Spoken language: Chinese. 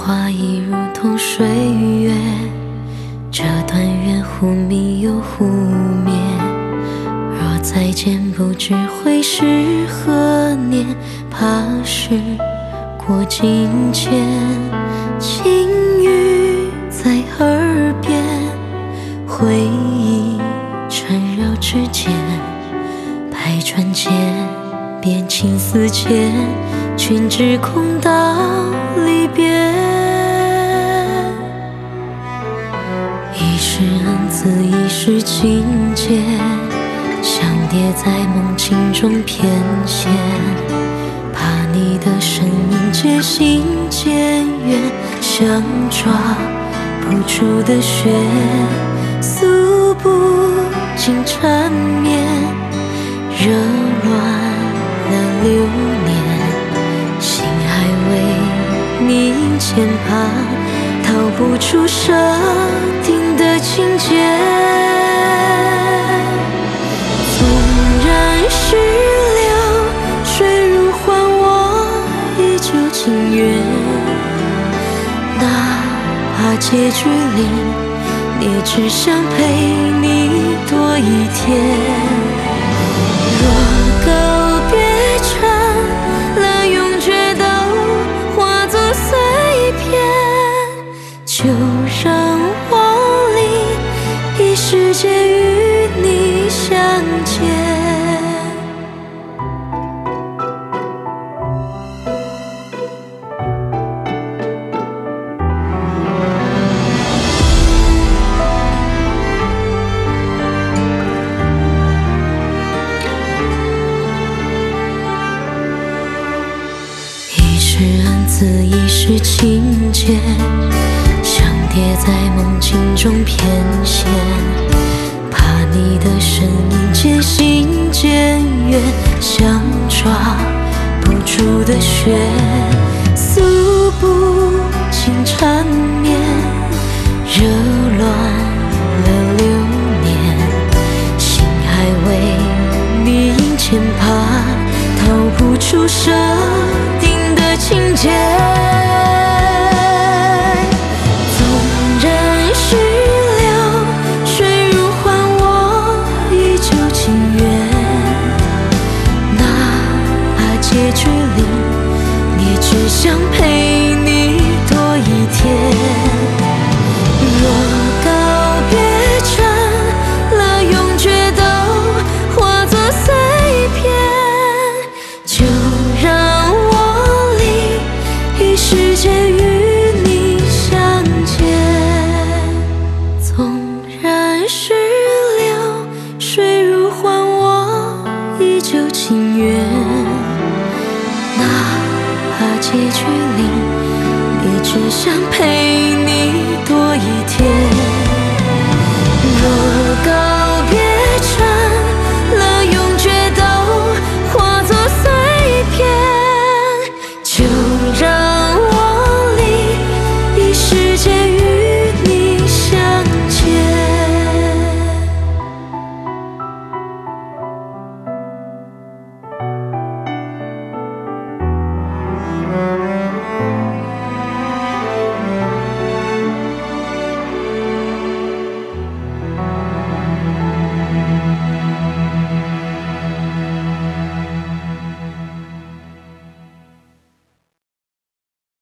花已如同水月，这段缘忽明又忽灭。若再见不知会是何年，怕是过境迁。轻语在耳边，回忆缠绕指尖，百转间变情丝牵，君只空到离别。一世恩赐，一世情结，相叠在梦境中偏跹。怕你的身影渐行渐远，像抓不住的雪，诉不尽缠绵，惹乱了流年。心还为你牵绊，逃不出设定的情节。纵然是流水如幻，我依旧情愿。哪怕结局里，也只想陪你多一天。若告别成了永诀，都化作碎片，就让我历一世界与你相见。一世恩赐，一世情结，相叠在梦境中偏跹。怕你的身影渐行渐远，像抓不住的雪，诉不尽缠绵，惹乱了流年。心还为你因牵绊，逃不出设定的情节。纵然是流水如幻，我依旧情愿。哪怕结局里，也只想陪你多一天。若告别成了永诀，都化作碎片，就让我历一世界与你相见。纵然是流水如幻，我依旧情愿。哪怕结局里，也只想陪你多一天。